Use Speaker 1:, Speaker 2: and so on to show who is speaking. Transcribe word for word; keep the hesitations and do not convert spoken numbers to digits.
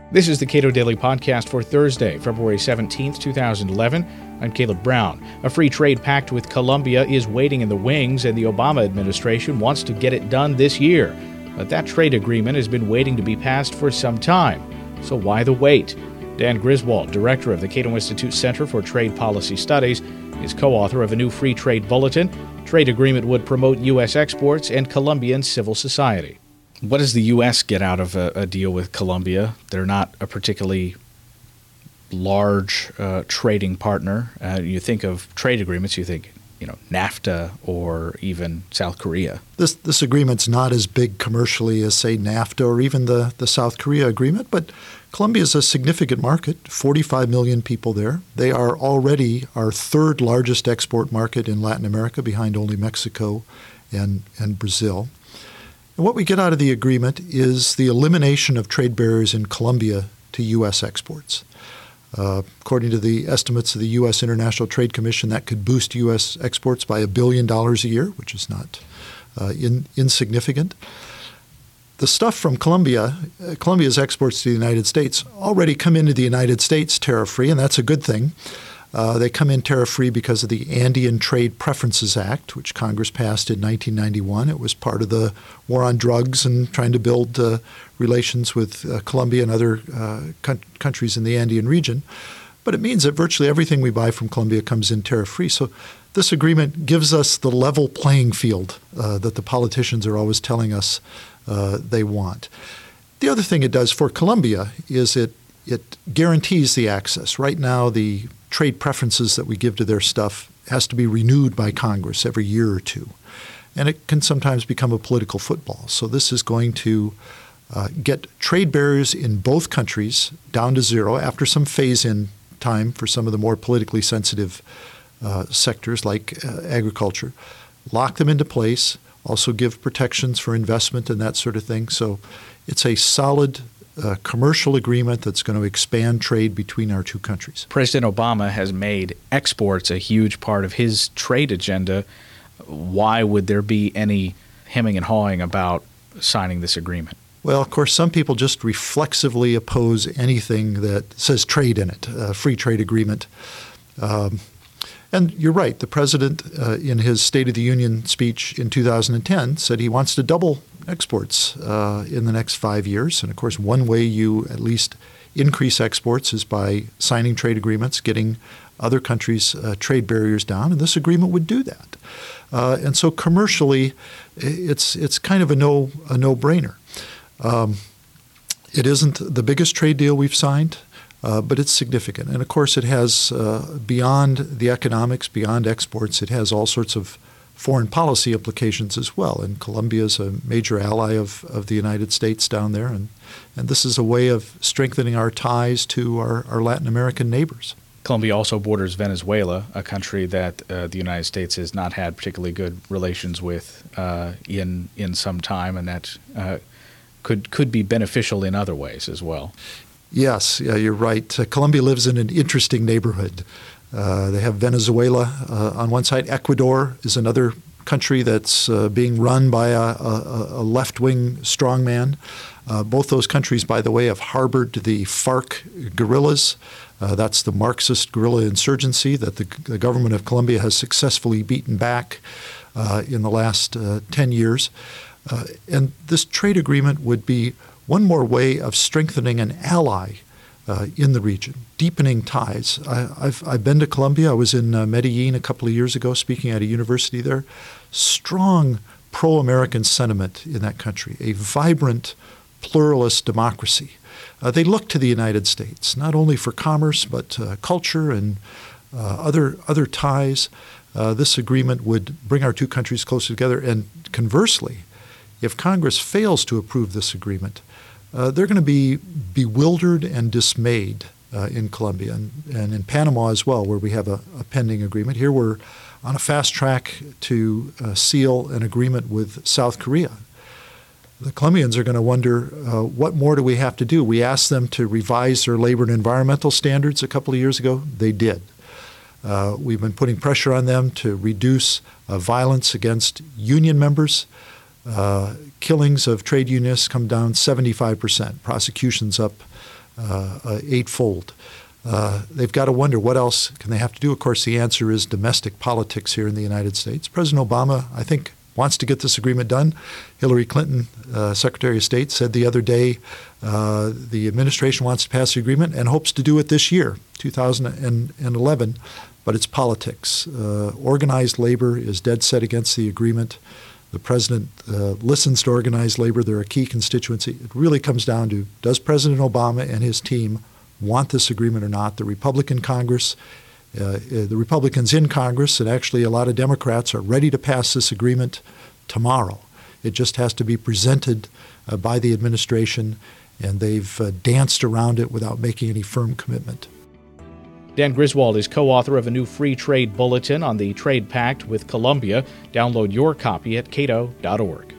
Speaker 1: This is the Cato Daily Podcast for Thursday, February seventeenth, two thousand eleven. I'm Caleb Brown. A free trade pact with Colombia is waiting in the wings, and the Obama administration wants to get it done this year. But that trade agreement has been waiting to be passed for some time. So why the wait? Dan Griswold, director of the Cato Institute Center for Trade Policy Studies, is co-author of a new free trade bulletin. Trade agreement would promote U S exports and Colombian civil society. What does the U S get out of a, a deal with Colombia? They're not a particularly large uh, trading partner. Uh, you think of trade agreements, you think, you know, NAFTA or even South Korea.
Speaker 2: This this agreement's not as big commercially as, say, NAFTA or even the, the South Korea agreement, but Colombia is a significant market, forty-five million people there. They are already our third largest export market in Latin America, behind only Mexico and, and Brazil. And what we get out of the agreement is the elimination of trade barriers in Colombia to U S exports. Uh, according to the estimates of the U S International Trade Commission, that could boost U S exports by a billion dollars a year, which is not uh, in, insignificant. The stuff from Colombia, uh, Colombia's exports to the United States already come into the United States tariff-free, and that's a good thing. Uh, they come in tariff-free because of the Andean Trade Preferences Act, which Congress passed in nineteen ninety-one. It was part of the war on drugs and trying to build uh, relations with uh, Colombia and other uh, co- countries in the Andean region. But it means that virtually everything we buy from Colombia comes in tariff-free. So this agreement gives us the level playing field uh, that the politicians are always telling us uh, they want. The other thing it does for Colombia is it it guarantees the access. Right now, the trade preferences that we give to their stuff has to be renewed by Congress every year or two. And it can sometimes become a political football. So this is going to uh, get trade barriers in both countries down to zero after some phase-in time for some of the more politically sensitive uh, sectors like uh, agriculture, lock them into place, also give protections for investment and that sort of thing. So it's a solid a commercial agreement that's going to expand trade between our two countries.
Speaker 1: President Obama has made exports a huge part of his trade agenda. Why would there be any hemming and hawing about signing this agreement?
Speaker 2: Well, of course, some people just reflexively oppose anything that says trade in it, a free trade agreement. Um, and you're right. The president, uh, in his State of the Union speech in two thousand ten, said he wants to double exports uh, in the next five years. And, of course, one way you at least increase exports is by signing trade agreements, getting other countries' uh, trade barriers down, and this agreement would do that. Uh, and so commercially, it's it's kind of a no a no-brainer. Um, it isn't the biggest trade deal we've signed, uh, but it's significant. And, of course, it has, uh, beyond the economics, beyond exports, it has all sorts of foreign policy implications as well. And Colombia is a major ally of, of the United States down there. And, and this is a way of strengthening our ties to our, our Latin American neighbors.
Speaker 1: Colombia also borders Venezuela, a country that uh, the United States has not had particularly good relations with uh, in in some time, and that uh, could could be beneficial in other ways as well.
Speaker 2: Yes, yeah, you're right. Uh, Colombia lives in an interesting neighborhood. Uh, they have Venezuela uh, on one side. Ecuador is another country that's uh, being run by a, a, a left-wing strongman. Uh, both those countries, by the way, have harbored the FARC guerrillas. Uh, that's the Marxist guerrilla insurgency that the, the government of Colombia has successfully beaten back uh, in the last uh, ten years. Uh, and this trade agreement would be one more way of strengthening an ally Uh, in the region, deepening ties. I, I've, I've been to Colombia. I was in uh, Medellin a couple of years ago speaking at a university there. Strong pro-American sentiment in that country, a vibrant, pluralist democracy. Uh, they look to the United States, not only for commerce, but uh, culture and uh, other, other ties. Uh, this agreement would bring our two countries closer together. And conversely, if Congress fails to approve this agreement, Uh, they're going to be bewildered and dismayed uh, in Colombia and, and in Panama as well, where we have a, a pending agreement. Here we're on a fast track to uh, seal an agreement with South Korea. The Colombians are going to wonder, uh, what more do we have to do? We asked them to revise their labor and environmental standards a couple of years ago. They did. Uh, we've been putting pressure on them to reduce uh, violence against union members. Uh, killings of trade unionists come down seventy-five percent, prosecutions up uh, uh, eightfold. Uh, they've got to wonder what else can they have to do. Of course, the answer is domestic politics here in the United States. President Obama, I think, wants to get this agreement done. Hillary Clinton, uh, Secretary of State, said the other day uh, the administration wants to pass the agreement and hopes to do it this year, two thousand eleven, but it's politics. Uh, organized labor is dead set against the agreement. The president uh, listens to organized labor. They're a key constituency. It really comes down to, does President Obama and his team want this agreement or not? The Republican Congress, uh, the Republicans in Congress, and actually a lot of Democrats are ready to pass this agreement tomorrow. It just has to be presented uh, by the administration, and they've uh, danced around it without making any firm commitment.
Speaker 1: Dan Griswold is co-author of a new free trade bulletin on the trade pact with Colombia. Download your copy at cato dot org.